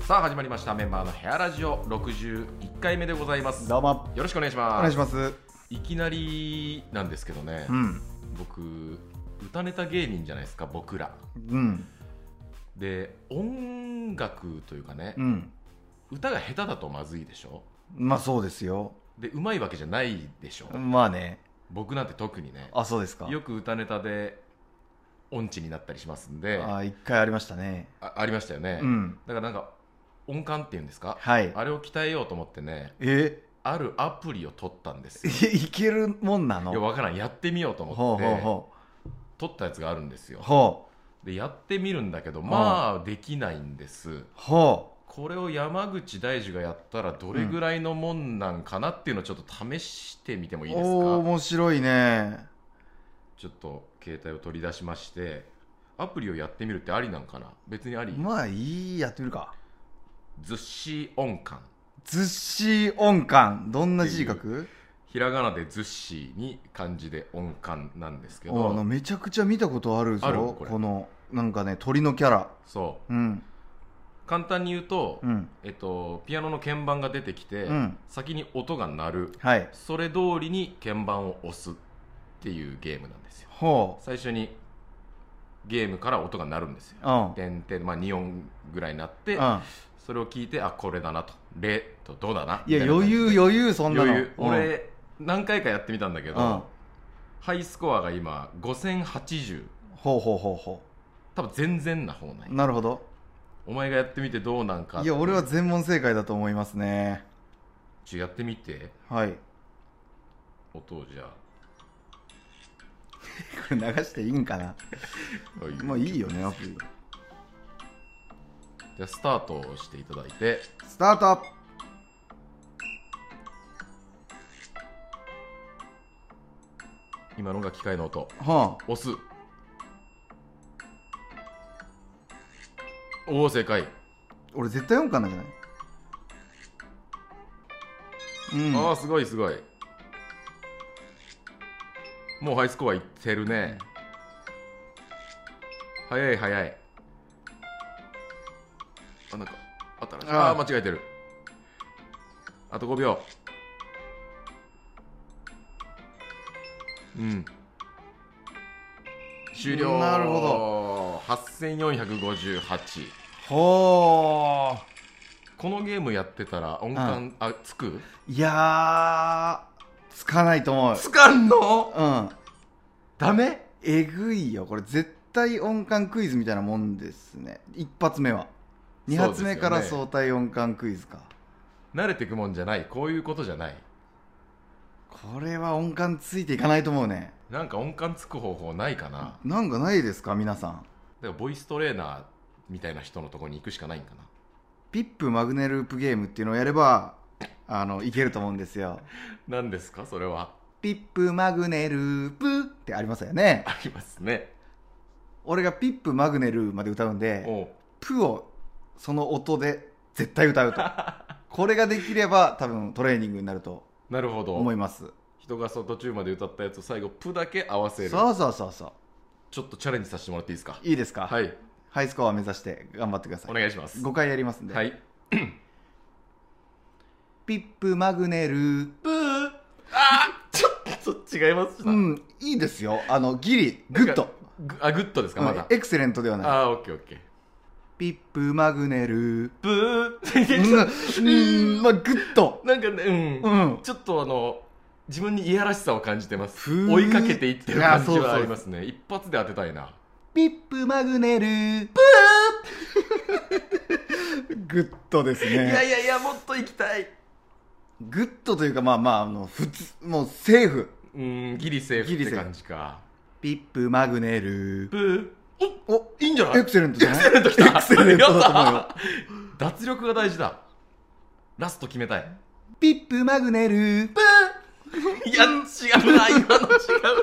さあ始まりましたメンバーのヘアラジオ61回目でございます。 どうもよろしくお願いします。 お願いします。 いきなりなんですけどね、僕歌ネタ芸人じゃないですか僕ら、で音楽というかね、歌が下手だとまずいでしょ。 まあそうですよ。 で上手いわけじゃないでしょ。 まあね。 僕なんて特にね。 あ、そうですか。 よく歌ネタで音痴になったりしますんで。 一回ありましたね。 ありましたよね、だからなんか音感っていうんですか、 はい、 あれを鍛えようと思ってね、あるアプリを取ったんですよ。 いけるもんなの？ いや分からん、やってみようと思って取ったやつがあるんですよ。でやってみるんだけど、まあできないんです。これを山口大二がやったらどれぐらいのもんなんかなっていうのをちょっと試してみてもいいですか？ 面白いね。 ちょっと携帯を取り出しまして、アプリをやってみるってありなんかな？別にあり？ まあいい、やってみるか。 ずっしー音感。 ずっしー音感、どんな字書く？ ひらがなでずっしーに漢字で音感なんですけど、 めちゃくちゃ見たことあるぞ。このなんかね、鳥のキャラ。 そう、簡単に言うと、ピアノの鍵盤が出てきて、先に音が鳴る、それ通りに鍵盤を押すっていうゲームなんですよ。最初にゲームから音が鳴るんですよ。てんてん、2音ぐらいになって、それを聞いて、あ、これだなと、レとドだな。 いや、余裕、そんなの。 俺何回かやってみたんだけど、ハイスコアが今5080。多分全然な方ない。 なるほど。 お前がやってみてどうなんか。 いや、俺は全問正解だと思いますね。 やってみて。 はい。 音をじゃあこれ流していいんかな。まあいいよね、アプリ。 じゃあスタートをしていただいて。 スタート。 今のが機械の音。押す。おお、正解。 俺絶対音感なんじゃない？ ああ、すごいすごい。もうハイスコアいってるね。早い早い。なんか新しい。間違えてる。あと5秒。終了。 なるほど。 8458。このゲームやってたら音感、つく？ いやー、つかないと思う。 つかんの？ダメ？ えぐいよ。これ絶対音感クイズみたいなもんですね。一発目は。二発目から相対音感クイズか。 慣れてくもんじゃない。こういうことじゃない。 これは音感ついていかないと思うね。 なんか音感つく方法ないかな？ なんかないですか皆さん。 だからボイストレーナーみたいな人のところに行くしかないんかな。 ピップマグネループゲームっていうのをやればいけると思うんですよ。 何ですかそれは？ ピップマグネループってありますよね。 ありますね。 俺がピップマグネルまで歌うんで、プをその音で絶対歌うとこれができれば多分トレーニングになると思います。 人が途中まで歌ったやつを最後プだけ合わせる。 そう。 ちょっとチャレンジさせてもらっていいですか？ いいですか？ はい。 ハイスコアを目指して頑張ってください。 お願いします。 5回やりますんで。 はい。 ピップマグネルプー。ちょっと違います。 いいですよ。ギリグッド。 グッドですか？まだエクセレントではない。 オッケー。 ピップマグネルプー。 まあグッド。 なんかね、ちょっと自分にいやらしさを感じてます。追いかけていってる感じはありますね。一発で当てたいな。 ピップマグネルプー。グッドですね。 いやもっと行きたい。 グッドというか普通もうセーフ。 ギリセーフって感じか。 ピップマグネルプー。いいんじゃない？ エクセレントじゃない？ エクセレントきた。 エクセレントだと思うよ。 脱力が大事だ。ラスト決めたい。 ピップマグネルプー。いや違うな、今の違うな。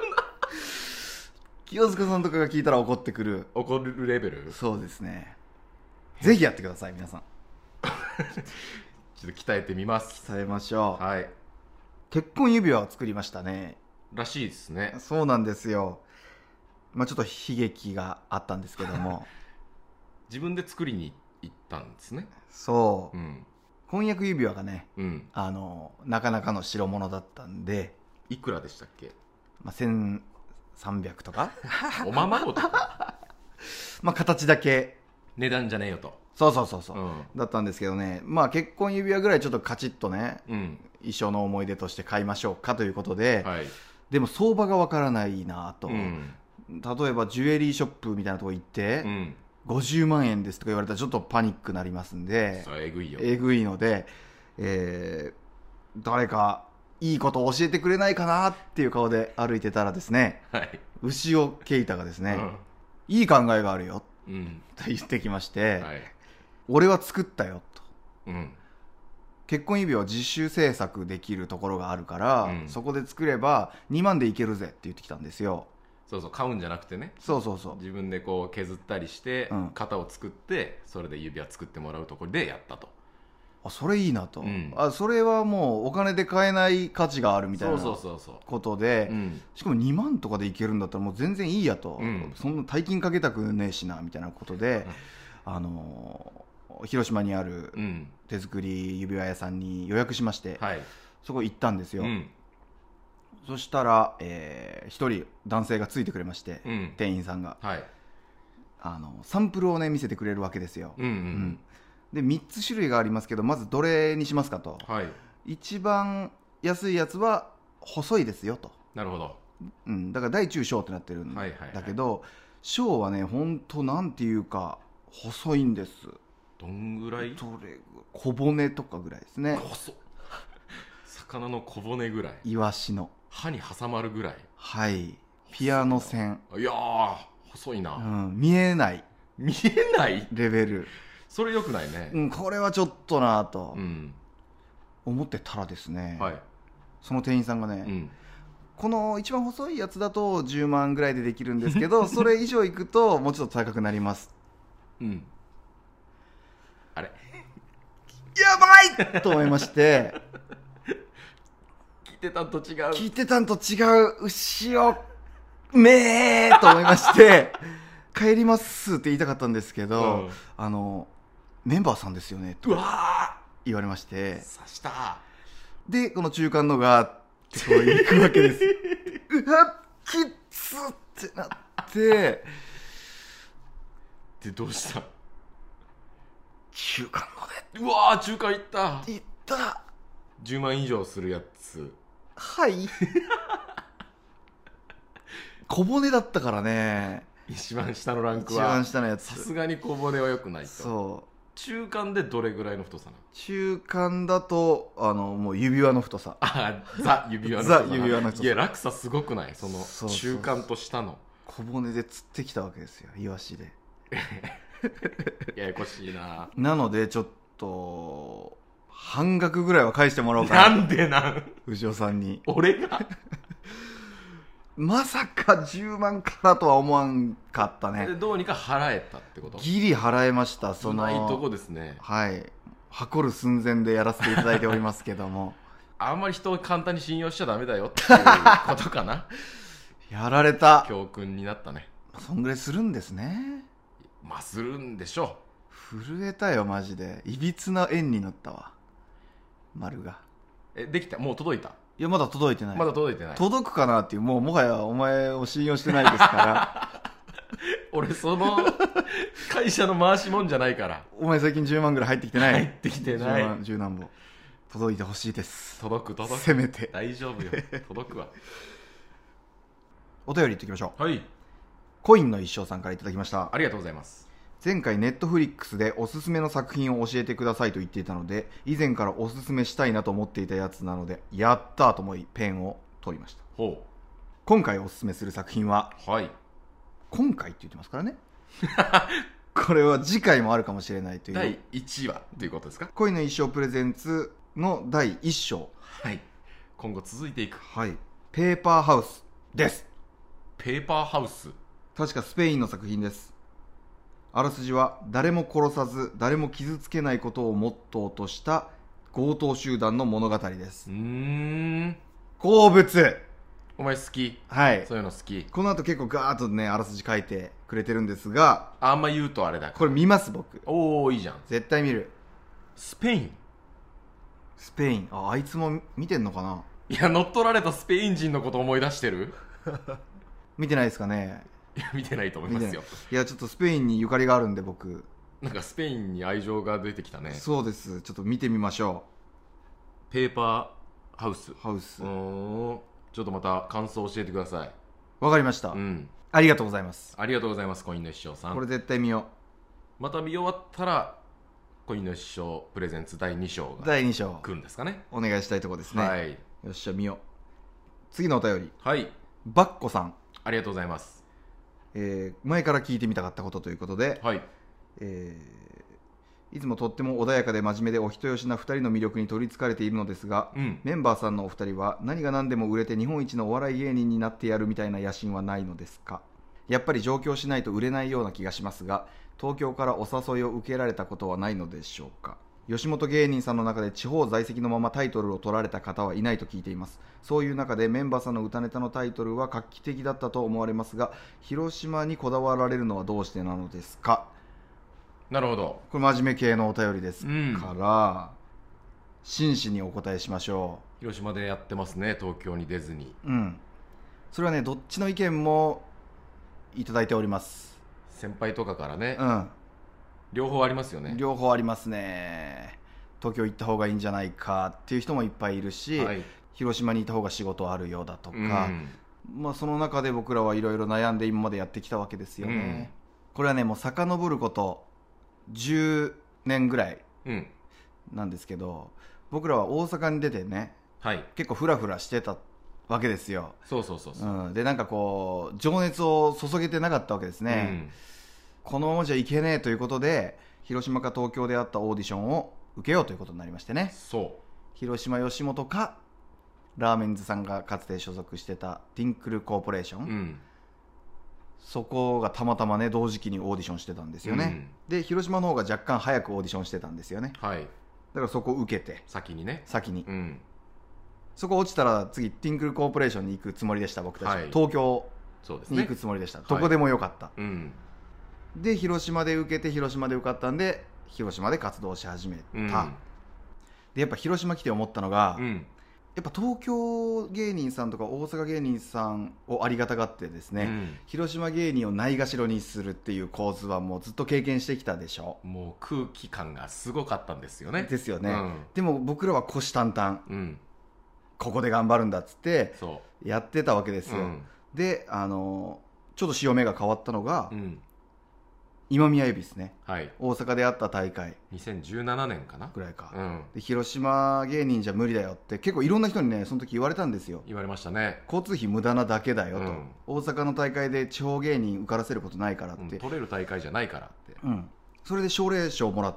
清塚さんとかが聞いたら怒ってくる。 怒るレベル？ そうですね。ぜひやってください皆さん。 ちょっと鍛えてみます。 鍛えましょう。 はい。 結婚指輪を作りましたね。 らしいですね。 そうなんですよ。ちょっと悲劇があったんですけども自分で作りに行ったんですね。 そう、婚約指輪がね、なかなかの代物だったんで。 いくらでしたっけ ？1300とかおままごとか形だけ値段じゃねえよと。 そう、だったんですけどね、結婚指輪ぐらいちょっとカチッとね、一生の思い出として買いましょうかということで、でも相場がわからないなと、例えばジュエリーショップみたいなとこ行って、50万円ですとか言われたらちょっとパニックになりますんで、 それえぐいよ。 えぐいので、誰かいいことを教えてくれないかなっていう顔で歩いてたらですね、牛尾啓太がですね、いい考えがあるよと言ってきまして、俺は作ったよと、結婚指輪を自主制作できるところがあるから、そこで作れば2万でいけるぜって言ってきたんですよ。 そう買うんじゃなくてね、自分でこう削ったりして、型を作ってそれで指輪作ってもらうところでやったと。 それいいなと、それはもうお金で買えない価値があるみたいなことで、しかも2万とかでいけるんだったらもう全然いいやと、そんな大金かけたくねえしなみたいなことで、広島にある手作り指輪屋さんに予約しまして、そこ行ったんですよ。そしたら、一人男性がついてくれまして、店員さんが、サンプルをね見せてくれるわけですよ。で3つ種類がありますけど、まずどれにしますかと、一番安いやつは細いですよと。 なるほど、 だから大中小ってなってるんだけど、小はね本当なんていうか細いんです。 どんぐらい？ 小骨とかぐらいですね。 細っ魚の小骨ぐらい、 イワシの歯に挟まるぐらい。 ピアノ線。 いやー細いな、 見えないレベル。 それ良くないね。 これはちょっとなと思ってたらですね、その店員さんがね、この一番細いやつだと10万ぐらいでできるんですけどそれ以上いくともうちょっと高くなります。 あれやばいと思いまして聞いてたんと違う牛をめーと思いまして帰りますって言いたかったんですけど、メンバーさんですよねと言われまして、 刺したでこの中間のがってこう行くわけですうわっきっつってなってでどうした？ 中間のね、うわー中間いった10万以上するやつ。小骨だったからね、 一番下のランクは。 一番下のやつ、 さすがに小骨は良くないと。 そう中間でどれぐらいの太さなの？ 中間だともう指輪の太さ。 ザ指輪の太さ。 ザ指輪の太さ。 いや落差すごくない？その中間と下の小骨で釣ってきたわけですよ、イワシでややこしいな。 なのでちょっと半額ぐらいは返してもらおうかな。 なんで藤尾さんに。 俺がまさか10万からとは思わんかったね。 どうにか払えたってこと？ ギリ払えました。 そのいいとこですね。 運る寸前でやらせていただいておりますけどもあんまり人を簡単に信用しちゃダメだよっていうことかなやられた。 教訓になったね。 そんぐらいするんですね。 するんでしょう。震えたよマジで。いびつな円になったわ丸が。 できた？もう届いた？ いやまだ届いてない。届くかなっていう、もはやお前を信用してないですから俺その会社の回しもんじゃないから。 お前最近10万ぐらい入ってきてない？ 入ってきてない。 10何本届いてほしいです。 届くせめて大丈夫よ届くわお便りいってきましょう。 はい、 コインの一生さんからいただきました。 ありがとうございます。 前回ネットフリックスでおすすめの作品を教えてくださいと言っていたので、以前からおすすめしたいなと思っていたやつなのでやったと思いペンを取りました。今回おすすめする作品は、今回って言ってますからねこれは次回もあるかもしれないという第1話ということですか？ 恋の一生プレゼンツの第1章、 今後続いていく、 ペーパーハウスです。 ペーパーハウス、 確かスペインの作品です。あらすじは誰も殺さず誰も傷つけないことをモットーとした強盗集団の物語です。好物。 お前好き？そういうの好き。 この後結構ガーッとねあらすじ書いてくれてるんですが、 あんま言うとあれだ。 これ見ます僕。 おお、いいじゃん。 絶対見る。 スペイン。 あいつも見てんのかな。 いや、乗っ取られたスペイン人のこと思い出してる見てないですかね。 いや、見てないと思いますよ。 いや、ちょっとスペインにゆかりがあるんで僕。 なんかスペインに愛情が出てきたね。 そうです。ちょっと見てみましょう。ペーパーハウス。 ちょっとまた感想教えてください。 わかりました。ありがとうございます。 ありがとうございます、コインの師匠さん。 これ絶対見よう。また見終わったらコインの師匠プレゼンツ第2章が来るんですかね。 お願いしたいところですね。 はい。 よっしゃ、見よう。次のお便り。 はい。 バッコさん。 ありがとうございます。 前から聞いてみたかったことということで、 はい。 いつもとっても穏やかで真面目でお人よしな2人の魅力に取りつかれているのですが、メンバーさんのお二人は何が何でも売れて日本一のお笑い芸人になってやるみたいな野心はないのですか。やっぱり上京しないと売れないような気がしますが、東京からお誘いを受けられたことはないのでしょうか。吉本芸人さんの中で地方在籍のままタイトルを取られた方はいないと聞いています。そういう中でメンバーさんの歌ネタのタイトルは画期的だったと思われますが、広島にこだわられるのはどうしてなのですか。 なるほど。 これ真面目系のお便りですから、真摯にお答えしましょう。広島でやってますね、東京に出ずに。 それはね、どっちの意見もいただいております。 先輩とかからね。両方ありますよね。 両方ありますね。東京行った方がいいんじゃないかっていう人もいっぱいいるし、広島にいた方が仕事あるようだとか、その中で僕らはいろいろ悩んで今までやってきたわけですよね。これはね、もう遡ること10年ぐらいなんですけど、僕らは大阪に出てね、結構フラフラしてたわけですよ。で、なんかこう情熱を注げてなかったわけですね。このままじゃいけねえということで、広島か東京であったオーディションを受けようということになりましてね。広島吉本かラーメンズさんがかつて所属してたティンクルコーポレーション、そこがたまたまね同時期にオーディションしてたんですよね。で、広島の方が若干早くオーディションしてたんですよね。だからそこを受けて先に、そこ落ちたら次ティンクルコーポレーションに行くつもりでした。僕たち、東京に行くつもりでした。どこでもよかった。で、広島で受けて広島で受かったんで広島で活動し始めた。で、やっぱ広島来て思ったのが、やっぱ東京芸人さんとか大阪芸人さんをありがたがってですね、広島芸人をないがしろにするっていう構図はもうずっと経験してきたでしょ。 もう空気感がすごかったんですよね。 ですよね。でも僕らは虎視眈々、ここで頑張るんだっつってやってたわけですよ。で、ちょっと潮目が変わったのが、今宮恵比寿ね、大阪であった大会 2017年かなぐらいか、で、広島芸人じゃ無理だよって結構いろんな人にねその時言われたんですよ。 言われましたね。 交通費無駄なだけだよと、大阪の大会で地方芸人受からせることないからって、 取れる大会じゃないからって、 それで奨励賞もらって、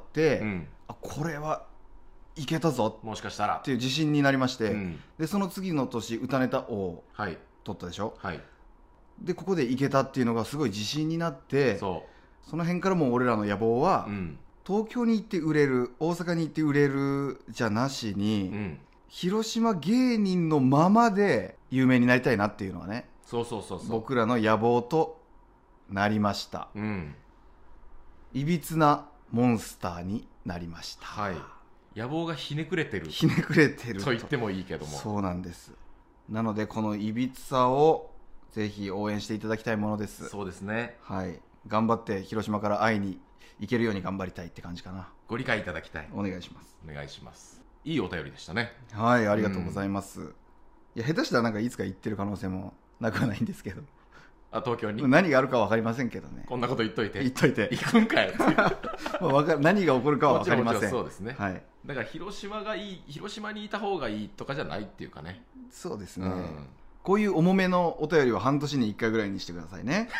これはいけたぞもしかしたらっていう自信になりまして、でその次の年歌ネタ王取ったでしょ。でここでいけたっていうのがすごい自信になって、その辺からもう俺らの野望は、東京に行って売れる、大阪に行って売れるじゃなしに、広島芸人のままで有名になりたいなっていうのはね、僕らの野望となりました。いびつなモンスターになりました。 野望がひねくれてると言ってもいいけども、 そうなんです。なのでこのいびつさをぜひ応援していただきたいものです。 そうですね。 頑張って広島から会いに行けるように頑張りたいって感じかな。 ご理解いただきたい。 お願いします。 お願いします。いいお便りでしたね。 ありがとうございます。いや、下手したらなんかいつか行ってる可能性もなくはないんですけど、 東京に何があるか分かりませんけどね。 こんなこと言っといて行くんかい何が起こるかは分かりません。 そうですね。だから広島にいた方がいいとかじゃないっていうかね。 そうですね。こういう重めのお便りは半年に1回ぐらいにしてくださいね。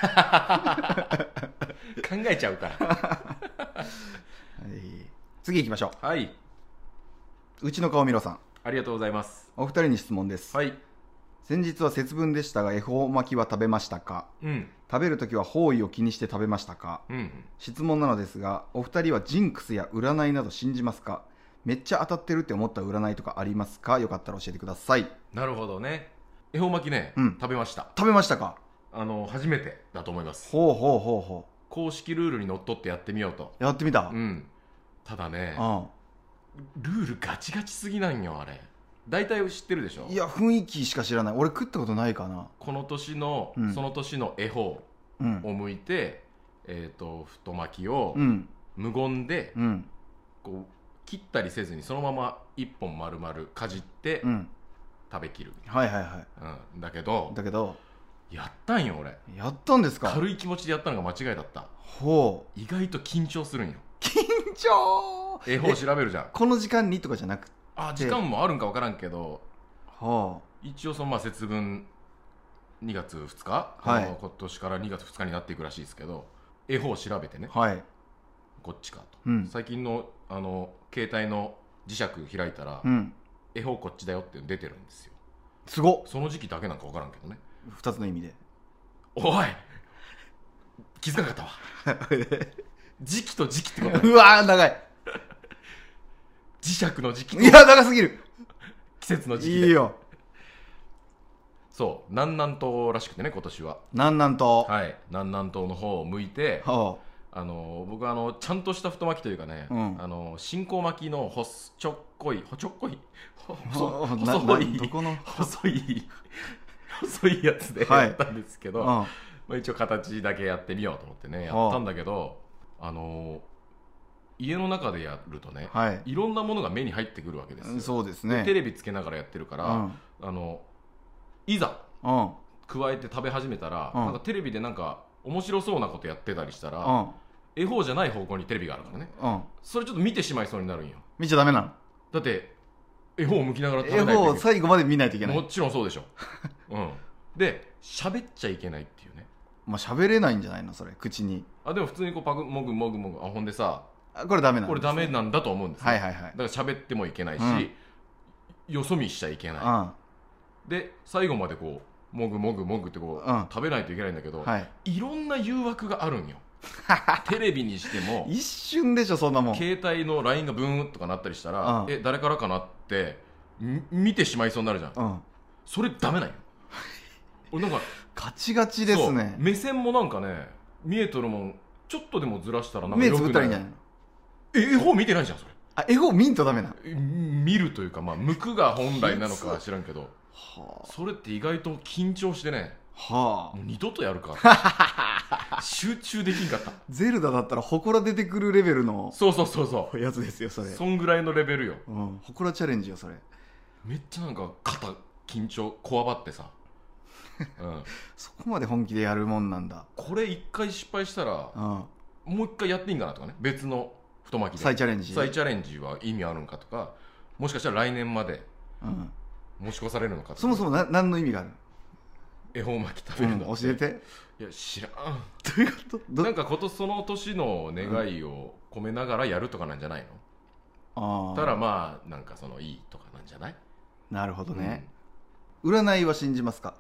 考えちゃうから次行きましょう。うちの顔みろさん、 ありがとうございます。 お二人に質問です。先日は節分でしたが恵方巻きは食べましたか。食べるときは方位を気にして食べましたか。質問なのですが、お二人はジンクスや占いなど信じますか。めっちゃ当たってるって思った占いとかありますか。よかったら教えてください。 なるほどね。恵方巻きね、食べました。 食べましたか。 初めてだと思います。 ほうほうほうほう。 公式ルールにのっとってやってみようと。 やってみた。 ただね、ルールガチガチすぎなんよあれ。大体知ってるでしょ。 いや雰囲気しか知らない。俺食ったことないかな。 この年の、その年の恵方を剥いて、太巻きを無言で、こう切ったりせずにそのまま一本丸々かじって、食べきる。 はいはいはい。 だけどやったんよ俺。 やったんですか。 軽い気持ちでやったのが間違いだった。 ほう。 意外と緊張するんよ。 緊張。 恵方調べるじゃん。 この時間にとかじゃなくて。 時間もあるんか分からんけど、 はあ、 一応その節分2月2日、今年から2月2日になっていくらしいですけど、恵方を調べてね、こっちかと、最近の携帯の磁石開いたら、恵方こっちだよって出てるんですよ。 すごっ。 その時期だけなんか分からんけどね。 2つの意味で。 おい気づかなかったわ。時期と時期ってこと。 うわー長い。 磁石の時期と、 いや長すぎる。 季節の時期で。 いいよ。 そう、南南東らしくてね、今年は。 南南東。 はい、南南東の方を向いて、僕はちゃんとした太巻きというかね、新香巻きのちょっこい細いやつでやったんですけど、一応形だけやってみようと思ってねやったんだけど、家の中でやるとね、いろんなものが目に入ってくるわけですよ。 そうですね。 テレビつけながらやってるから、いざ加えて食べ始めたら、なんかテレビでなんか面白そうなことやってたりしたら、恵方じゃない方向にテレビがあるからね、それちょっと見てしまいそうになるんよ。 見ちゃダメなの。 だって恵方を向きながら食べないといけない。 恵方を最後まで見ないといけない。 もちろんそうでしょ。で喋っちゃいけないっていうね。 まあ喋れないんじゃないのそれ口に。 でも普通にこうパクもぐもぐもぐ、ほんでさ、 これダメなんですね。 これダメなんだと思うんですよ。だから喋ってもいけないし、よそ見しちゃいけない、で最後までこうもぐもぐもぐってこう、食べないといけないんだけど、いろんな誘惑があるんよ。テレビにしても一瞬でしょそんなもん。 携帯の LINE がブーンとかなったりしたら、誰からかなって見てしまいそうになるじゃん、それダメなんよ。俺なんかガチガチですね。 目線もなんかね見えとるもん、ちょっとでもずらしたらなんか目つぶったらいいんじゃないの。 恵方見てないじゃんそれ。 恵方見んとダメな。 見るというか、向くが本来なのか知らんけど、それって意外と緊張してね、もう二度とやるか集中できんかった。 ゼルダだったら祠出てくるレベルのそうやつですよそれ。 そんぐらいのレベルよ。 祠チャレンジよそれ。 めっちゃなんか肩緊張こわばってさ、 そこまで本気でやるもんなんだ。 これ一回失敗したら、もう一回やっていいんかなとかね、別の太巻きで再チャレンジは意味あるんかとか、もしかしたら来年まで持ち越されるのかとか、 そもそも何の意味がある。 恵方巻き食べるんだって、 教えて。 いや知らん。 どういうこと。 なんかその年の願いを込めながらやるとかなんじゃないの。ただまあなんかいいとかなんじゃない。 なるほどね、占いは信じますか。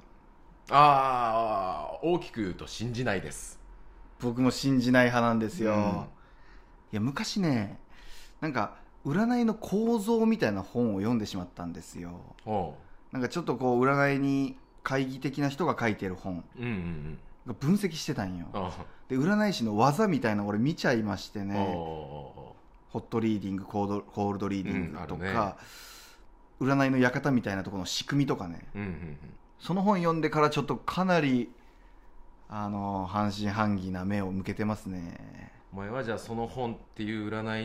大きく言うと信じないです。 僕も信じない派なんですよ、いや昔ね、なんか占いの構造みたいな本を読んでしまったんですよ。なんかちょっとこう占いに懐疑的な人が書いてる本が分析してたんよ。で占い師の技みたいな俺見ちゃいましてね、ホットリーディング、コールドリーディングとか、占いの館みたいなところの仕組みとかね、その本読んでからちょっとかなり半信半疑な目を向けてますね。 お前はじゃあその本っていう占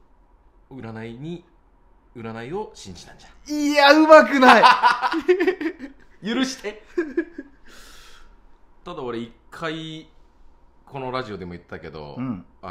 いを信じたんじゃ。 いやうまくない許してただ俺一回このラジオでも言ったけど、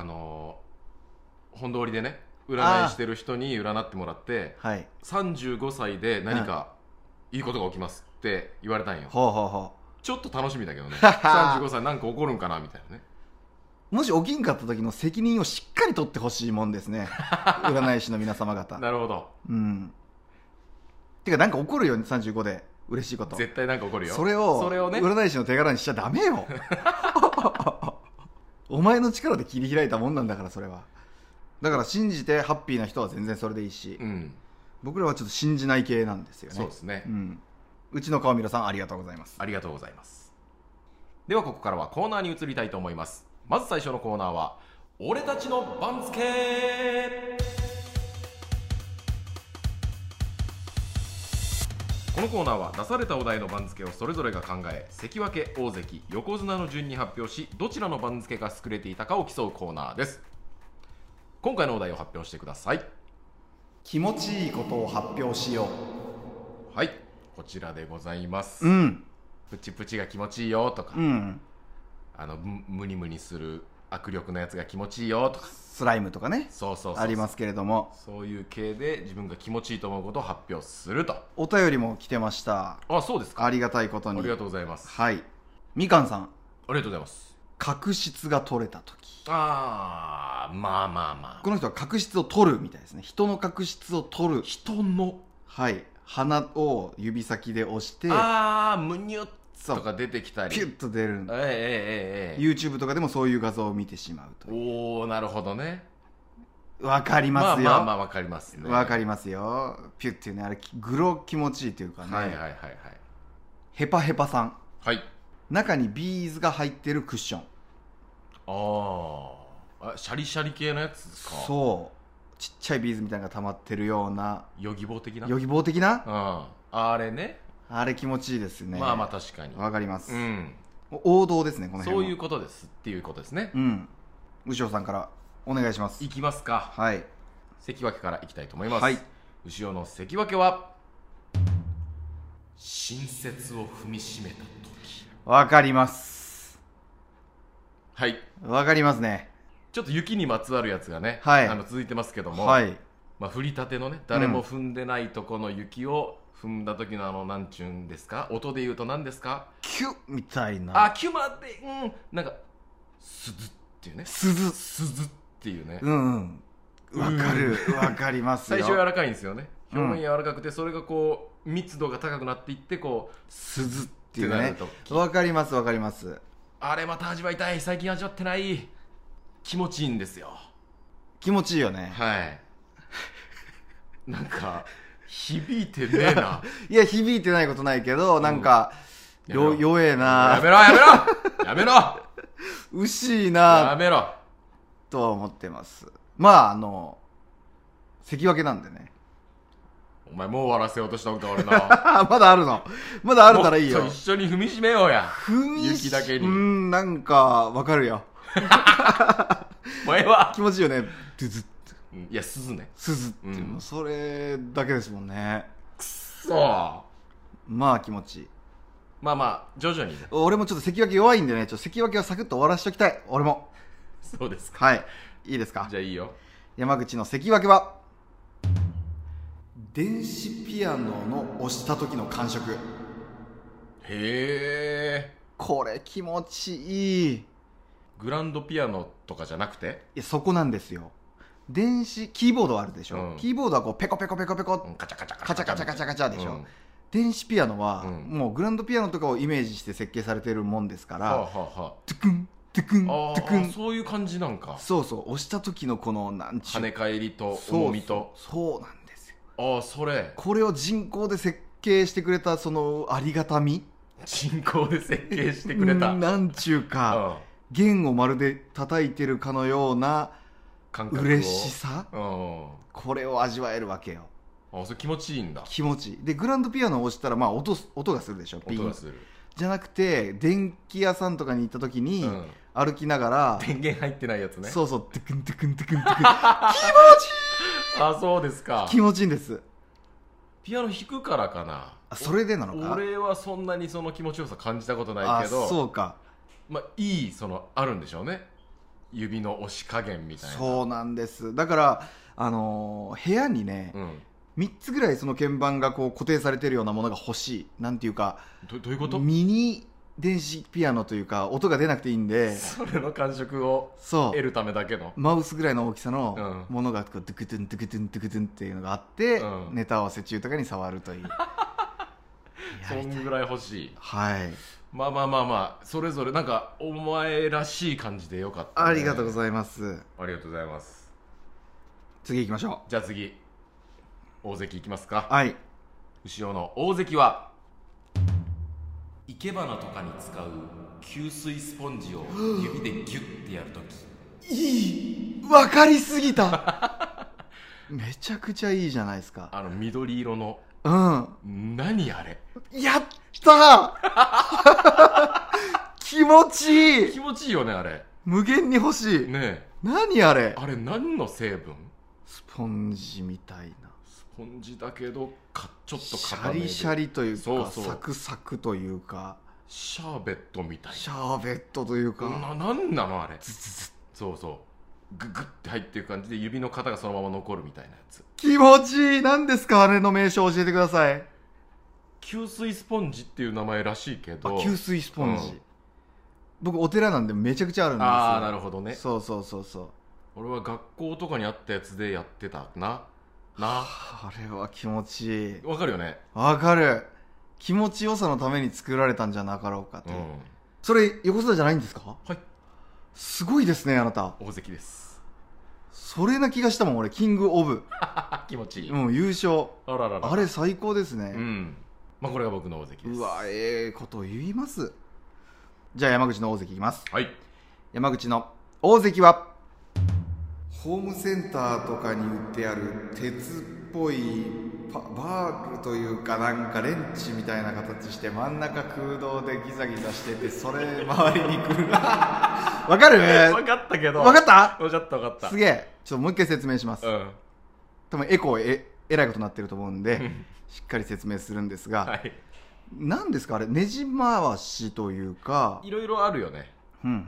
本通りでね占いしてる人に占ってもらって、35歳で何かいいことが起きますって言われたんよ。ちょっと楽しみだけどね35歳なんか起こるんかなみたいなね。 もし起きんかった時の責任をしっかり取ってほしいもんですね占い師の皆様方。 なるほど。 てかなんか起こるよね35で嬉しいこと。 絶対なんか起こるよ。 それをね占い師の手柄にしちゃダメよお前の力で切り開いたもんなんだから。それはだから信じてハッピーな人は全然それでいいし、僕らはちょっと信じない系なんですよね。 そうですね、 うちの川ミラさんありがとうございます。 ありがとうございます。 ではここからはコーナーに移りたいと思います。まず最初のコーナーは俺たちの番付。このコーナーは出されたお題の番付をそれぞれが考え、関脇、大関、横綱の順に発表し、どちらの番付が優れていたかを競うコーナーです。今回のお題を発表してください。 気持ちいいことを発表しよう。はい、こちらでございます。プチプチが気持ちいいよとか、ムニムニする握力のやつが気持ちいいよとか、 スライムとかね、 そうありますけれども、 そういう系で自分が気持ちいいと思うことを発表すると。 お便りも来てました。 あ、そうですか。 ありがたいことに。 ありがとうございます。 はい。みかんさん、ありがとうございます。 角質が取れた時。 まあこの人は角質を取るみたいですね。人の角質を取る。 人の、 はい、鼻を指先で押して、 ムニュッとか出てきたり、 ピュッと出る。YouTube とかでもそういう画像を見てしまうと。 おお、なるほどね。 わかりますよ。 わかりますね。 わかりますよ。ピュッていうね、あれグロ気持ちいいというかね。ヘパヘパさん、 はい、 中にビーズが入ってるクッション。 シャリシャリ系のやつですか。 そう、ちっちゃいビーズみたいなのが溜まってるような。 ヨギボー的な。あれね。 あれ気持ちいいですね。 まあ確かにわかります。王道ですね、この辺は。 そういうことですっていうことですね。 牛尾さんからお願いします。 いきますか。 はい、 関脇からいきたいと思います。牛尾の関脇は新雪を踏みしめた時。 わかります。 はい、 わかりますね。 ちょっと雪にまつわるやつがね、続いてますけども、降りたてのね、誰も踏んでないとこの雪を踏んだ時のなんちゅうんですか、音で言うと何ですか。 キュッみたいな。 キュまで、なんか鈴っていうね。 鈴っていうね。 わかる。わかりますよ。 最初柔らかいんですよね。表面柔らかくて、それがこう密度が高くなっていって、こう鈴っていうね。わかりますわかります。 あれまた味わいたい。最近味わってない。気持ちいいんですよ。 気持ちいいよね。 はい。なんか響いてねえな。 いや、響いてないことないけど、なんか弱えな。 やめろやめろうしいな。 やめろとは思ってます。まあ関脇なんでね。 お前もう終わらせようとしたことあるな。 まだあるの。まだあるならいいよ。 もっと一緒に踏みしめようや。雪だけに。 なんかわかるよ。 お前は気持ちいいよね。ドゥズッ。 いや、鈴ね。 鈴っていうの、それだけですもんね。 くっそ。 まあ気持ちいい。 まあ徐々にね。 俺もちょっと関脇弱いんでね、関脇はサクッと終わらしときたい。俺も。 そうですか。 はい、いいですか。 じゃあいいよ。 山口の関脇は電子ピアノの押した時の感触。 へえ。 これ気持ちいい。 グランドピアノとかじゃなくて、 いや、そこなんですよ。電子キーボードあるでしょ、キーボードはこうペコペコペコペコ、 カチャカチャカチャカチャカチャカチャでしょ、電子ピアノは、もうグランドピアノとかをイメージして設計されてるもんですから、 トゥクントゥクントゥクン、 そういう感じなんか。 そうそう、押した時のこのなんちゅう跳ね返りと重みと。 そうなんですよ。 これを人工で設計してくれたそのありがたみ。 人工で設計してくれたなんちゅうか、弦をまるで叩いてるかのような嬉しさ、これを味わえるわけよ。 それ気持ちいいんだ。 気持ちいい。でグランドピアノを押したら、まあ音がするでしょ。 音がする。 じゃなくて電気屋さんとかに行った時に、歩きながら電源入ってないやつね。 そうそう、トゥクントゥクントゥクントゥクン気持ちいい。そうですか。 気持ちいいんです。 ピアノ弾くからかな。 それでなのか。 俺はそんなにその気持ちよさ感じたことないけど。 そうか。 いいあるんでしょうね、指の押し加減みたいな。 そうなんです。だから部屋にね、3つぐらいその鍵盤がこう固定されてるようなものが欲しい。なんていうか、 どういうこと。 ミニ電子ピアノというか、音が出なくていいんで、 それの感触を得るためだけのマウスぐらいの大きさのものがこうドゥクトゥンドゥクトゥンドゥクトゥンっていうのがあって、ネタ合わせ中とかに触るというそんぐらい欲しい。 はい。 まあそれぞれなんかお前らしい感じでよかった、ね、 ありがとうございます。 ありがとうございます。 次行きましょう。じゃあ次大関行きますか。 はい。 後ろの大関は生け花とかに使う吸水スポンジを指でギュッてやるとき。 いい、分かりすぎためちゃくちゃいいじゃないですか。 緑色の、何あれ、 やった気持ちいい。 気持ちいいよねあれ。 無限に欲しいね。 何あれ。 あれ何の成分？ スポンジみたいな。 スポンジだけどちょっとシ固めでャリシャリというか、 そうそう、 サクサクというか、 シャーベットみたいな。 シャーベットというか、 なんなのあれ。そうそう、ググって入っていく感じで指の型がそのまま残るみたいなやつ。 気持ちいい。何ですかあれの名称教えてください。 吸水スポンジっていう名前らしいけど。 吸水スポンジ、僕お寺なんでめちゃくちゃあるんですよ。 ああ、なるほどね。 そうそうそうそう。 俺は学校とかにあったやつでやってたな。 あれは気持ちいい。 わかるよね。 わかる。気持ちよさのために作られたんじゃなかろうかと、それ横綱じゃないんですか？ はい。 すごいですねあなた。 大関です。 それな気がしたもん俺。キングオブ気持ちいい。 優勝。 あら、 あれ最高ですね。 まあこれが僕の大関です。 うわ、こと言います。じゃあ山口の大関いきます。 はい。 山口の大関は、ホームセンターとかに売ってある鉄っぽいバールというか、なんかレンチみたいな形して真ん中空洞でギザギザしてて、それ周りに来るわかる？ 分かったけど。 分かった？ 分かった。 すげえ。ちょっともう一回説明します。多分エコーえらいことになってると思うんでしっかり説明するんですが、はい、何ですかあれ、ねじ回しというか、 いろいろあるよね。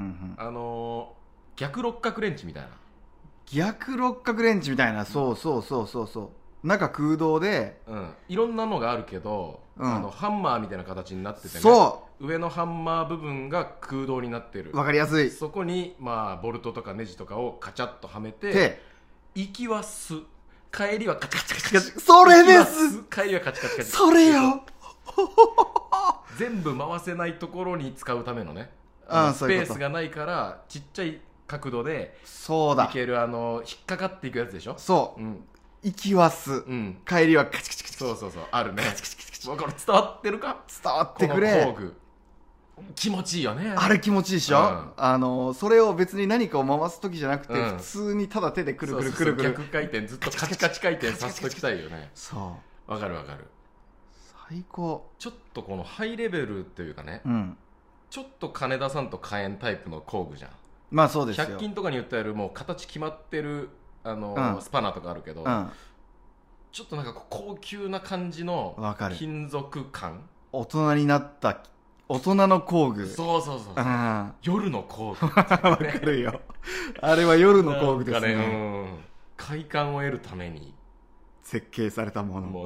逆六角レンチみたいな。 逆六角レンチみたいな。そう中空洞で、 いろんなのがあるけど、ハンマーみたいな形になっててね。上のハンマー部分が空洞になってる。 わかりやすい。 そこにボルトとかネジとかをカチャッとはめて、行きはす、帰りはカチカチカチカチ。 それです。 帰りはカチカチカチ。 それよ全部回せないところに使うためのね、スペースがないからちっちゃい角度でいける、引っかかっていくやつでしょ。 そう、行きはす、帰りはカチカチカチ。 そうあるね。これ伝わってるか？ 伝わってくれ。 この工具気持ちいいよね。 あれ気持ちいいでしょ。それを別に何かを回す時じゃなくて、普通にただ手でくるくるくるくる逆回転ずっとカチカチ回転させときたいよね。 そう、 わかる。 最高。 ちょっとこのハイレベルっていうかね、ちょっと金出さんと買えんタイプの工具じゃん。 まあそうですよ。 100均とかに売ってあるもう形決まってるスパナとかあるけど、ちょっとなんか高級な感じの金属感。 大人になった大人の工具。 そう夜の工具。 わかるよ。あれは夜の工具ですね。 快感を得るために設計されたもの。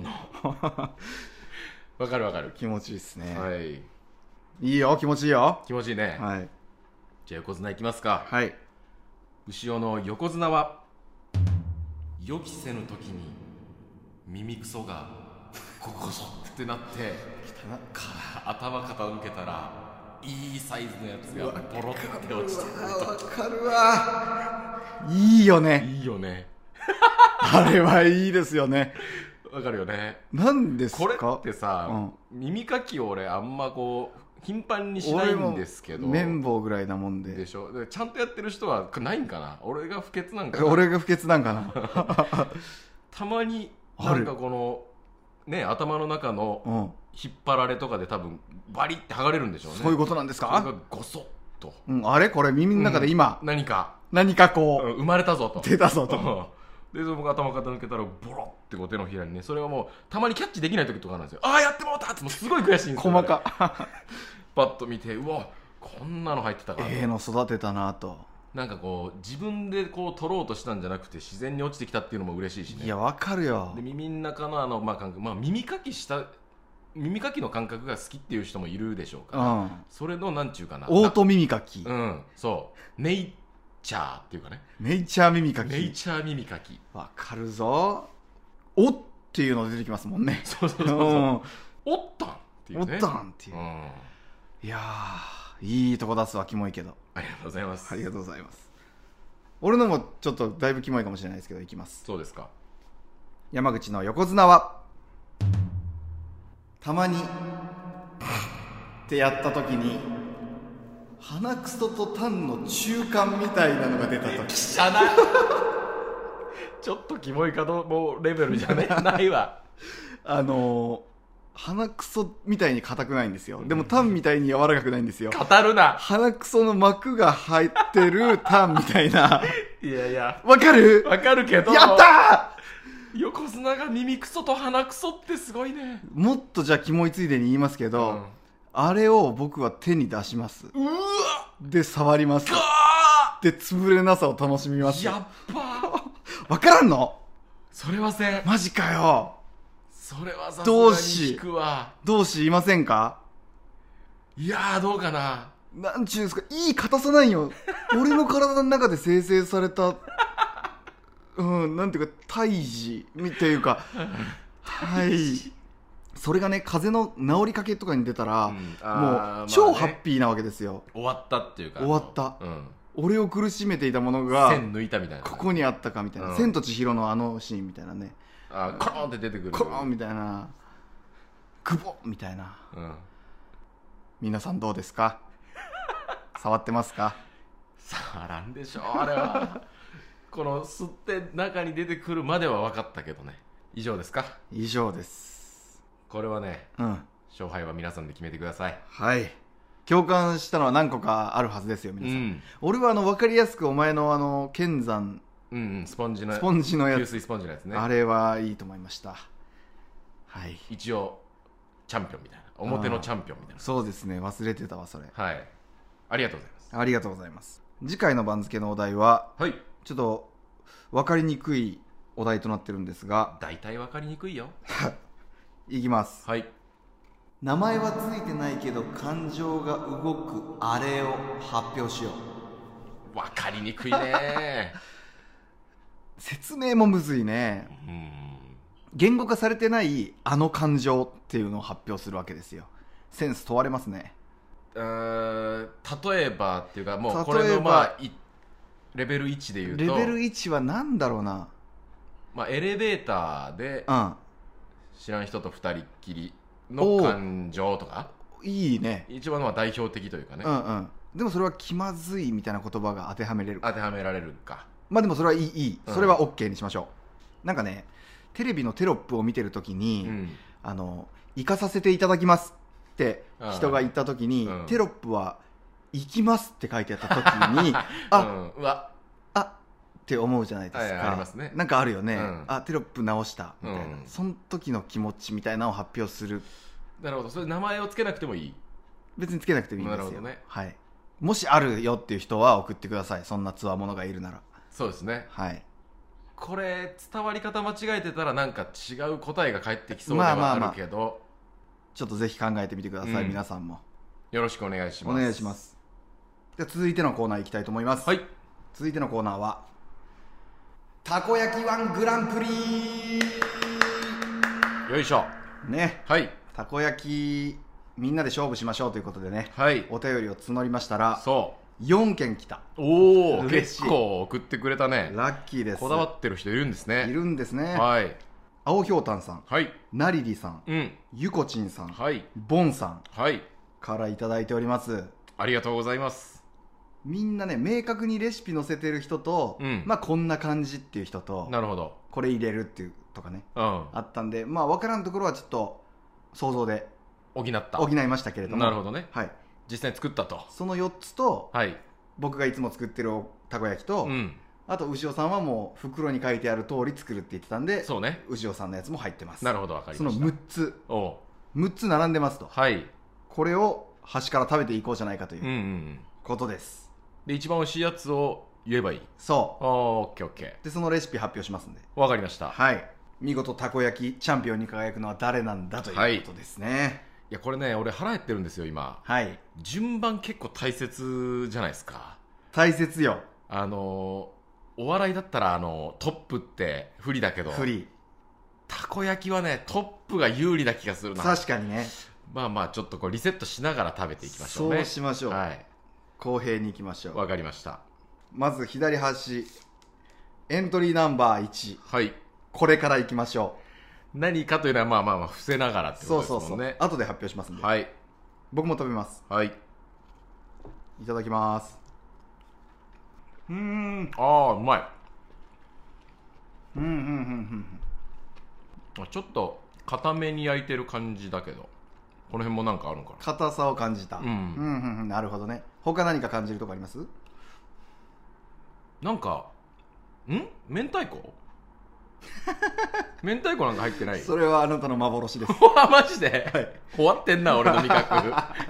わかる。 気持ちいいですね。 はい。 いいよ、気持ちいいよ。 気持ちいいね。 はい。 じゃあ横綱いきますか。 はい。 牛尾の横綱は、予期せぬ時に耳くそがゴゴソってなってから頭傾けたらいいサイズのやつがポロって落ちてくると。 わかるわ。いいよね。 いいよね。 あれはいいですよね。 わかるよね。 なんですかこれってさ、耳かきを俺あんまこう頻繁にしないんですけど、 綿棒ぐらいなもんで。 でしょ。ちゃんとやってる人はないんかな。俺が不潔なんかな。 俺が不潔なんかな。 たまになんかこのね、頭の中の引っ張られとかで多分バリって剥がれるんでしょうね。 そういうことなんですか。 それがゴソッと、 あれこれ耳の中で今、 何かこう、 生まれたぞと、 出たぞと。 で僕頭傾けたらボロってこう手のひらにね、それはもうたまにキャッチできない時とかなんですよ。ああやってもうたって、もうすごい悔しいんですよ。 細かパッと見て、うわこんなの入ってたか。 の育てたなと。 なんかこう自分でこう取ろうとしたんじゃなくて自然に落ちてきたっていうのも嬉しいしね。 いやわかるよ。 で耳の中の感覚、耳かきの感覚が好きっていう人もいるでしょうから、それのなんちゅうかな、 オート耳かき。 そうネイチャーっていうかね。 ネイチャー耳かき。 ネイチャー耳かき。 わかるぞ。おっていうの出てきますもんね。 そう。おったんっていうね。 おったんっていう。いやー、いいとこ出すわ。キモいけど。 ありがとうございます。 ありがとうございます。俺のもちょっとだいぶキモいかもしれないですけど、いきます。 そうですか。 山口の横綱は、たまにってやった時に鼻くそとタンの中間みたいなのが出た時ちょっとキモいかどもうレベルじゃねないわ。 鼻くそみたいに硬くないんですよ。でもタンみたいに柔らかくないんですよ。 語るな。 鼻くその膜が入ってるタンみたいな。 いやいや、 わかるけど、 やったー、横綱が耳くそと鼻くそってすごいね。 もっとじゃあキモいついでに言いますけど、あれを僕は手に出します。 うわで触ります。で潰れなさを楽しみます。 やっばわからんの？ それはせん。 マジかよ。 それはさすがに引くわ。 同志いませんか？ いやー、どうかな。 なんちゅうんですか、いい硬さないよ。俺の体の中で生成されたなんていうか胎児っていうかそれがね、風邪の治りかけとかに出たら、もう超ハッピーなわけですよ。 終わったっていうか、 終わった、俺を苦しめていたものが線抜いたみたいな、 ここにあったかみたいな、千と千尋のあのシーンみたいなね、 コロンって出てくる、 コロンみたいな、グボッみたいな、皆さんどうですか？触ってますか？ 触らんでしょあれは。この吸って中に出てくるまでは分かったけどね。以上ですか？ 以上です。 これはね、勝敗は皆さんで決めてください。 はい。共感したのは何個かあるはずですよ、皆さん。俺は分かりやすくお前の剣山、 スポンジのやつ、 吸水スポンジのやつね。 あれはいいと思いました。はい。 一応チャンピオンみたいな、表のチャンピオンみたいな。 そうですね、忘れてたわそれ。 はい。ありがとうございます。 ありがとうございます。次回の番付のお題は、ちょっと分かりにくいお題となってるんですが、 大体分かりにくいよ。 いきます。 はい。 名前はついてないけど感情が動くあれを発表しよう。分かりにくいね。 説明もむずいね。言語化されてないあの感情っていうのを発表するわけですよ。センス問われますね。 例えばっていうか、もうこれのレベル1でいうと、 レベル1は何だろうな、 エレベーターで知らん人と2人っきりの感情とか、 いいね。 一番代表的というかね。 でもそれは気まずいみたいな言葉が当てはめれるか。 当てはめられるか。 でもそれはいい、それは OK にしましょう。なんかね、テレビのテロップを見てるときに、行かさせていただきますって人が言ったときに、テロップは行きますって書いてあったときにうわって思うじゃないですか。 ありますね。 なんかあるよね。テロップ直したみたいな、その時の気持ちみたいなのを発表する。 なるほど。それ名前をつけなくてもいい？ 別につけなくてもいいんですよ。 なるほどね。 はい。もしあるよっていう人は送ってください。そんなつわものがいるなら。 そうですね。 はい。 これ伝わり方間違えてたらなんか違う答えが返ってきそうではあるけど、 ちょっとぜひ考えてみてください、皆さんもよろしくお願いします。 お願いします。では続いてのコーナーいきたいと思います。 はい。 続いてのコーナーはたこ焼き1グランプリ。 よいしょね。 はい。 たこ焼きみんなで勝負しましょうということでね、 はい、 お便りを募りましたら、 そう 4件来た。 おお、結構送ってくれたね。 ラッキーです。 こだわってる人いるんですね。 いるんですね。 はい。 青ひょうたんさん、 はい、 なりりさん、ゆこちんさん、 はい、 ボンさん、 はい、 からいただいております。 ありがとうございます。 みんなね、明確にレシピ載せてる人と、こんな感じっていう人と、 なるほど、 これ入れるっていうとかね、あったんで、分からんところはちょっと想像で補いましたけれども。 なるほどね。 はい。 実際に作ったと。 その4つと、 はい、 僕がいつも作ってるたこ焼きと、あと牛尾さんはもう袋に書いてある通り作るって言ってたんで、 そうね、 牛尾さんのやつも入ってます。 なるほど、分かりました。 その6つ並んでますと。 はい。 これを端から食べていこうじゃないかということです。 で、一番美味しいやつを言えばいい。 そう。 オッケーオッケー。 で、そのレシピ発表しますんで。 わかりました。 はい。見事たこ焼きチャンピオンに輝くのは誰なんだということですね。 いや、これね、俺腹減ってるんですよ今。 はい。 順番結構大切じゃないですか。 大切よ。 お笑いだったらトップって不利だけど、たこ焼きはね、トップが有利な気がするな。 確かにね。 ちょっとこうリセットしながら食べていきましょうね。 そうしましょう。はい。公平にいきましょう。 わかりました。 まず左端、エントリーナンバー1。 はい。 これからいきましょう。何かというのは伏せながらってことですもんね。 そう後で発表しますんで。 はい。 僕も食べます。 はい。 いただきます。 あーうまい。ちょっと固めに焼いてる感じだけど、この辺もなんかあるのかな。 硬さを感じた。なるほどね。他何か感じるとこあります？ なんか明太子明太子なんか入ってない？ それはあなたの幻です。 マジで、はい、終わってんな俺の味覚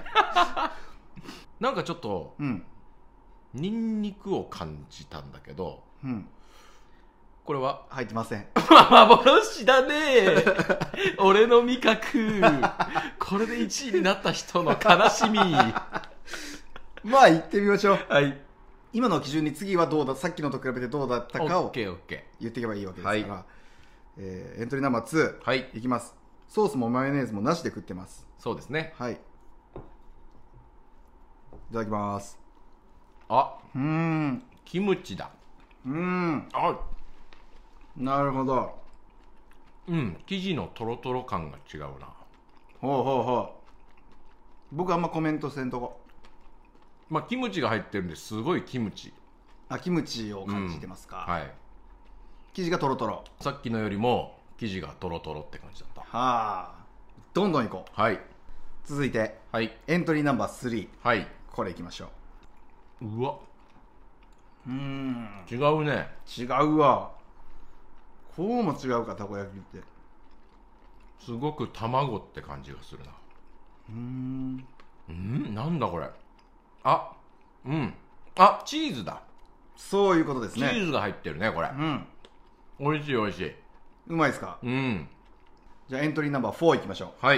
なんかちょっと、ニンニクを感じたんだけど、これは入ってません。 幻だね俺の味覚これで1位になった人の悲しみまあ行ってみましょう。 はい。 今の基準に次はどうだ、さっきのと比べてどうだったかを言っていけばいいわけですから、はい、エントリーナンバー2、はい、いきます。ソースもマヨネーズもなしで食ってます。 そうですね。 はい、いただきます。 キムチだ。 なるほど。 生地のトロトロ感が違うな。 僕あんまコメントせんとこ。 キムチが入ってるんですごいキムチ。 キムチを感じてますか。 はい。 生地がトロトロ。 さっきのよりも生地がトロトロって感じだった。 どんどんいこう。 はい。 続いて、 はい、 エントリーナンバー3。 はい。 これいきましょう。 うわ。違うね。 違うわ。こうも違うか、たこ焼きって。 すごく卵って感じがするな。なんだこれ。チーズだ。 そういうことですね。 チーズが入ってるねこれ。美味しい美味しい。 うまいですか。じゃあエントリーナンバー4いきましょう。 はい。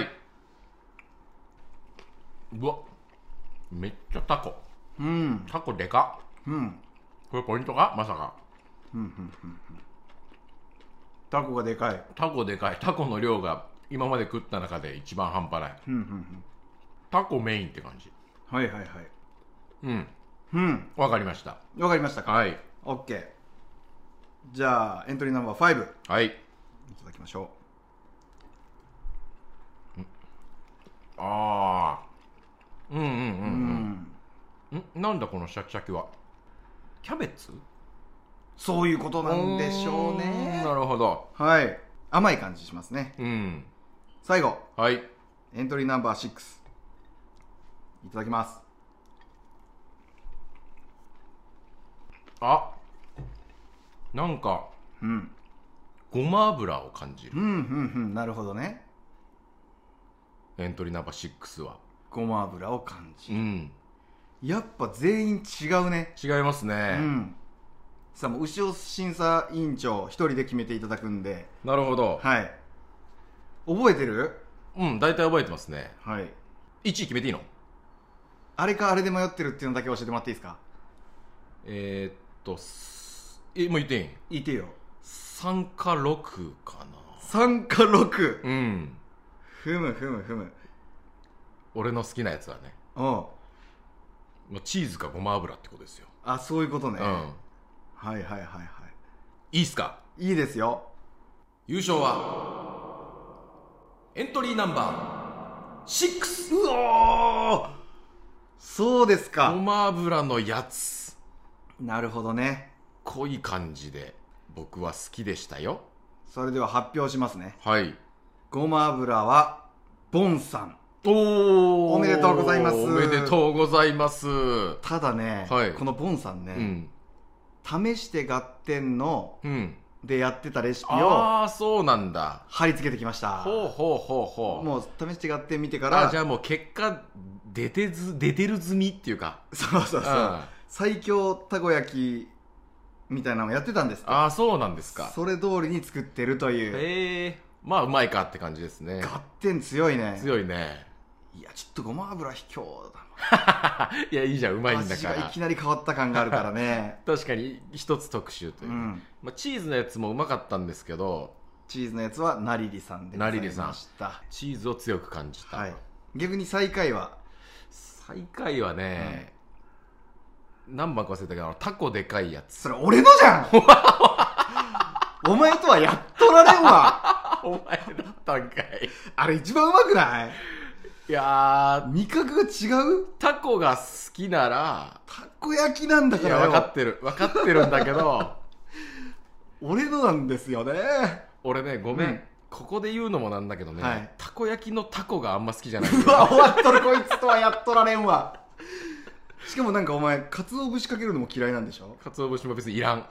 うわ、めっちゃタコ。タコでかっ。これポイントか、まさか。 タコがでかい。 タコでかい。タコの量が今まで食った中で一番半端ない。タコメインって感じ。わかりました。 わかりましたか。 はい。 OK。じゃあエントリーナンバー5。 はい。いただきましょう。なんだこのシャキシャキは。キャベツ？ そういうことなんでしょうね。 なるほど。 はい。甘い感じしますね。最後。 はい。 エントリーナンバー6。いただきます。 なんか、ごま油を感じる。 なるほどね。 エントリーナンバー6はごま油を感じる。やっぱ全員違うね。 違いますね。 さあもう牛尾審査委員長一人で決めていただくんで。 なるほど。 はい。覚えてる？ 大体覚えてますね。 はい。 1位決めていいの？あれかあれで迷ってるっていうのだけ教えてもらっていいですか？ もう言っていい？ 言っていいよ。 3か6かな。3か 6？ ふむ。 俺の好きなやつはね。チーズかごま油ってことですよ。 そういうことね。はい。 いいっすか？ いいですよ。 優勝はエントリーナンバー6。 うおー、そうですか。 ごま油のやつ。 なるほどね。 濃い感じで僕は好きでしたよ。 それでは発表しますね。 はい。 ごま油はボンさん。 おめでとうございます。 おめでとうございます。 ただね、このボンさんね、試して合点の、でやってたレシピをそうなんだ、 貼り付けてきました。もう試して合点見てから、 じゃあもう結果出てる済みっていうか、 そう最強たこ焼きみたいなのやってたんですって。 そうなんですか。 それ通りに作ってるという。 まあうまいかって感じですね。 合点強いね。 強いね。 いやちょっとごま油卑怯だな。いやいいじゃん、うまいんだから。 味がいきなり変わった感があるからね。 確かに一つ特集という、チーズのやつもうまかったんですけど、 チーズのやつはナリリさんでございました。 チーズを強く感じた。 逆に最下位はね、何番か忘れたけど、タコでかいやつ。 それ俺のじゃんお前とはやっとられんわ。 お前だったんかい。 あれ一番うまくない？ いや味覚が違う。 タコが好きならたこ焼きなんだからよ。 分かってるんだけど俺のなんですよね。 俺ね、ごめん、ここで言うのもなんだけどね、たこ焼きのタコがあんま好きじゃない。 うわ、終わっとる、こいつとはやっとられんわ。しかもなんかお前鰹節かけるのも嫌いなんでしょ。 鰹節も別にいらん。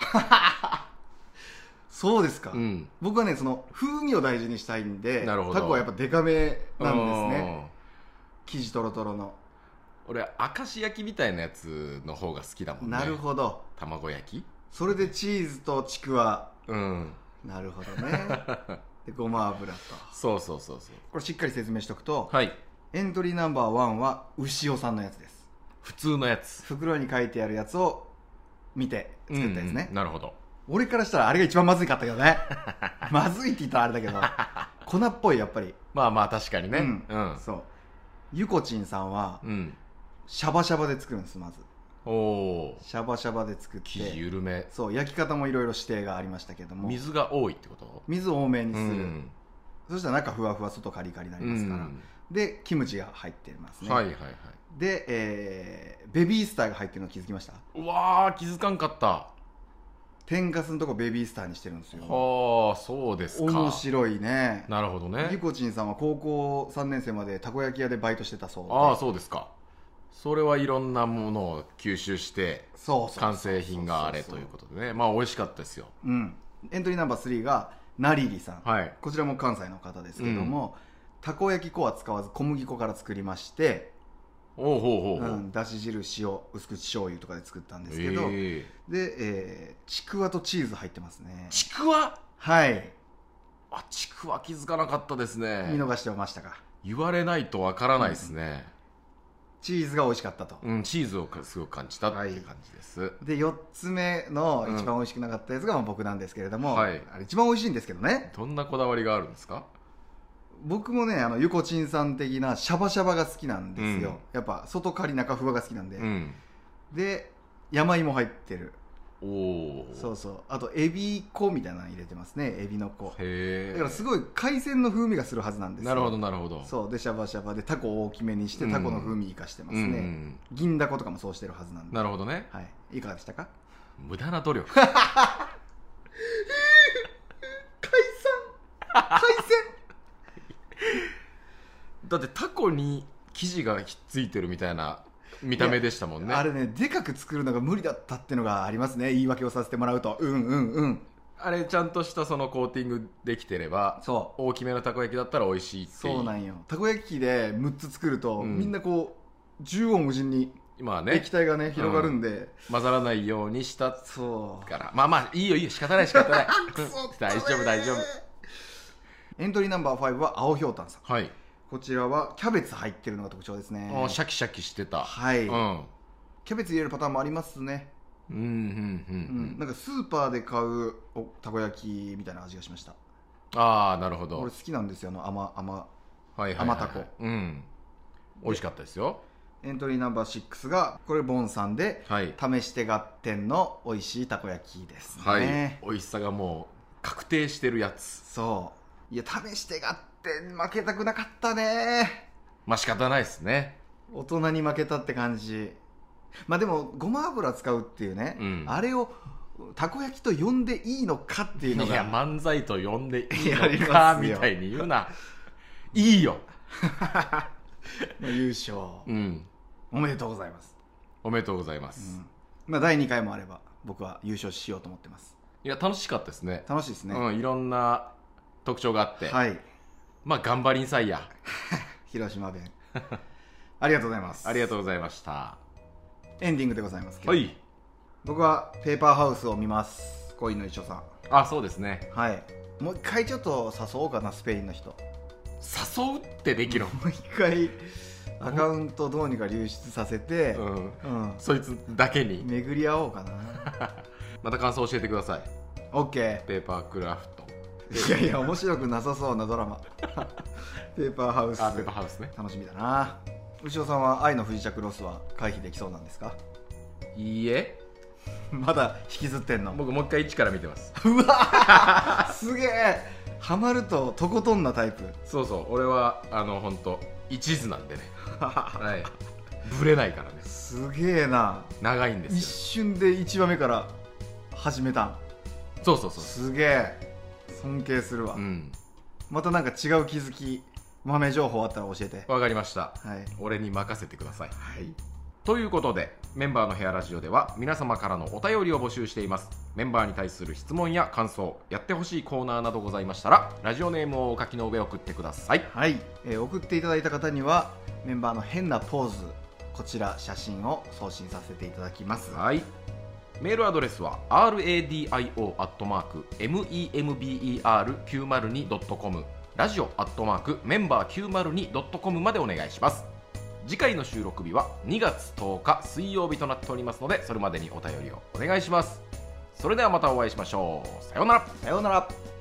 そうですか、僕はねその風味を大事にしたいんで、タコはやっぱデカめなんですね。生地トロトロの。 俺明石焼きみたいなやつの方が好きだもんね。 なるほど。 卵焼き、 それでチーズとちくわ。なるほどね。でごま油と。 そうこれしっかり説明しておくと、 はい、 エントリーナンバー1は牛尾さんのやつです。 普通のやつ、 袋に書いてあるやつを見て作ったやつね。 なるほど。 俺からしたらあれが一番まずいかったけどね。まずいって言ったらあれだけど粉っぽい、やっぱり。 まあ確かにね。 そうゆこちんさんは、シャバシャバで作るんです。まずシャバシャバで作って生地緩め。 そう、焼き方もいろいろ指定がありましたけども、 水が多いってこと？ 水多めにする、そしたら中ふわふわ外カリカリになりますから、でキムチが入ってますね。で、ベビースターが入ってるの気づきました？ うわー、気づかんかった。 天かすのとこベビースターにしてるんですよ。 はあ、そうですか。 面白いね。 なるほどね。 ゆこちんさんは高校3年生までたこ焼き屋でバイトしてたそうで。 ああ、そうですか。それはいろんなものを吸収して完成品があれということでね、まあ美味しかったですよ。 エントリーナンバー3がなりりさん、こちらも関西の方ですけども、たこ焼き粉は使わず小麦粉から作りまして、だし汁、塩、薄口醤油とかで作ったんですけど、で、ちくわとチーズ入ってますね。 ちくわ？ はい。 あ、ちくわ気づかなかったですね。 見逃してましたか？ 言われないとわからないですね。 チーズが美味しかったと。 チーズをすごく感じたっていう感じです。 で4つ目の一番美味しくなかったやつが僕なんですけれども、あれ一番美味しいんですけどね。 どんなこだわりがあるんですか？ 僕もね、ゆこちんさん的なシャバシャバが好きなんですよ。やっぱ外カリ中ふわが好きなんで、で山芋入ってる。そうそう。あとエビ粉みたいなの入れてますね。エビの粉。だからすごい海鮮の風味がするはずなんですよ。 なるほどなるほど。 そうでシャバシャバでタコを大きめにしてタコの風味生かしてますね。銀だことかもそうしてるはずなんで。 なるほどね。 はい。いかがでしたか？ 無駄な努力。 海鮮だってタコに生地がひっついてるみたいな見た目でしたもんね。 あれね、でかく作るのが無理だったっていうのがありますね。言い訳をさせてもらうと。 あれちゃんとしたそのコーティングできてれば、大きめのたこ焼きだったら美味しいっていう。 そうなんよ。たこ焼き器で6つ作ると、みんなこう縦横無尽に液体がね広がるんで、 混ざらないようにしたからまあいいよ仕方ない大丈夫。 エントリーナンバー5は青ひょうたんさん。 はい。 こちらはキャベツ入ってるのが特徴ですね。 シャキシャキしてた。 はい、キャベツ入れるパターンもありますね。なんかスーパーで買うたこ焼きみたいな味がしました。 ああ、なるほど。 俺好きなんですよ、甘たこ。 美味しかったですよ。 エントリーナンバー6がこれボンさんで、試して合点の美味しいたこ焼きですね。 美味しさがもう確定してるやつ。 そう。いや、試して合点負けたくなかったね。 まあ仕方ないですね。 大人に負けたって感じ。まあでもごま油使うっていうね、あれをたこ焼きと呼んでいいのかっていうのが。 いや、漫才と呼んでいいのかみたいに言うな。いいよ。 優勝、おめでとうございます。 おめでとうございます。 まあ第2回もあれば僕は優勝しようと思ってます。 いや、楽しかったですね。 楽しいですね。 いろんな特徴があって、まあ頑張りんさいや。 広島弁。ありがとうございます。 ありがとうございました。 エンディングでございます。僕はペーパーハウスを見ます。恋の一緒さん。 あ、そうですね。 はい。もう一回ちょっと誘おうかな、スペインの人。 誘うってできるの？ もう一回アカウントどうにか流出させて、 そいつだけに巡り合おうかな。 また感想教えてください。 OK。 ペーパークラフト。 いや面白くなさそうなドラマ。ペーパーハウス。 ペーパーハウスね。 楽しみだな。牛尾さんは愛の不時着ロスは回避できそうなんですか？ いいえ。 まだ引きずってんの？ 僕もう一回1から見てます。 うわすげえ。ハマるととことんなタイプ。 そうそう、俺は本当一途なんでねはいぶれないからね。 すげえな。 長いんですよ。 一瞬で1話目から始めたん。 そうすげえ、尊敬するわ、またなんか違う気づき豆情報あったら教えて。 わかりました、俺に任せてください。ということでメンバーのヘアラジオでは皆様からのお便りを募集しています。メンバーに対する質問や感想、やってほしいコーナーなどございましたらラジオネームをお書きの上送ってください。 送っていただいた方にはメンバーの変なポーズ、こちら写真を送信させていただきます。 メールアドレスは radio@member902.com ラジオ@member902.com までお願いします。次回の収録日は2月10日水曜日となっておりますので、それまでにお便りをお願いします。それではまたお会いしましょう。さようなら。 さようなら。